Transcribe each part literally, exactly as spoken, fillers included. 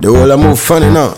The whole I move funny now.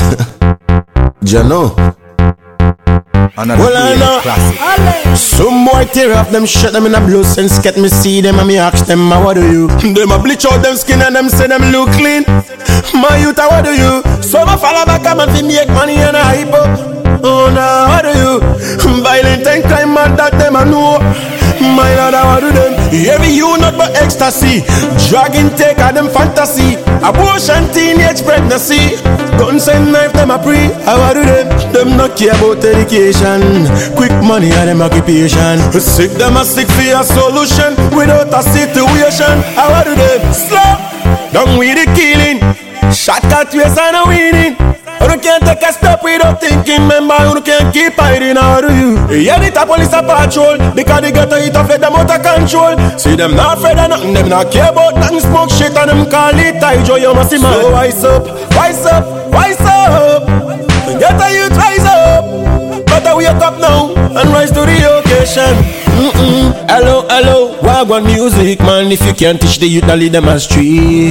Jano. Well, I know. Some boy tear up them, shut them in a blue sense. Get me see them and me ask them, what do you? Them a bleach out them skin and them say them look clean. My youth, what do you? Some a follow back and fi make money and a hype up. Oh no, what do you? Violent and crime man that them a know. My lord, what do them? Every you not but ecstasy. Drug intake of them fantasy. Abortion, teenage pregnancy. Guns and knife them a pre. How do them? Them not care about education. Quick money and them occupation. Sick them a sick for a solution without a situation. How do them? Slow down with the killing. Shot cut waste and a winning. You can't take a step without thinking. Remember, you can't keep hiding. How do you? Yeah, the police a patrol because they get to hit off, let them out of control. See them not afraid of nothing, them not care about nothing. Smoke shit and them call it I joy. You must see man. So wise up, wise up, wise up. Get a youth rise up. Better wake up now and rise to the occasion. Mm-mm. Hello, hello, wagwan music man. If you can't teach the youth, then lead them astray.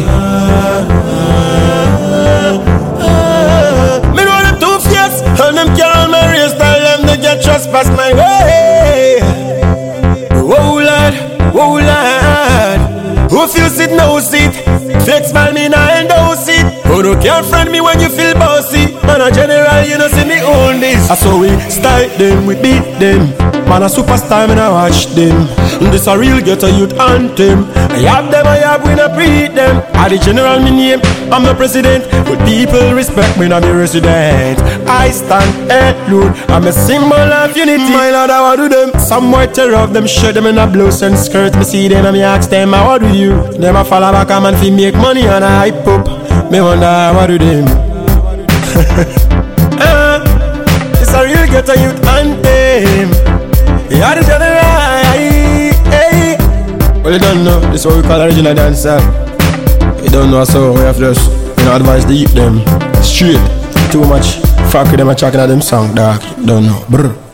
And them can't marry, style them they get trespass my way. Whoa lad, whoa lad. Who feels it knows it. Flex man me now and don't sit. Who don't care friend me when you feel bossy. Man a general you know see me own this. I saw we style them, we beat them. Man a superstar, man I watch them. This a real ghetto youth anthem. I have them, I have, we not breed them. I the general me name, I'm the president. But people respect me, not be resident. I stand alone, I'm a symbol of unity. My lord, I do them. Some white tear off them, shirt them in a blouse and skirt. Me see them and me ask them, what do you? Them a follow back a man fi make money and I hype up. Me wonder, what do them? uh, It's a real ghetto youth anthem. Yeah, the general, hey. Well, you don't know, this is what we call original dancer. You don't know, so we have to just, you know, advise the youth them straight. Too much fuck with them and talking at them song, dog. Don't know, brr.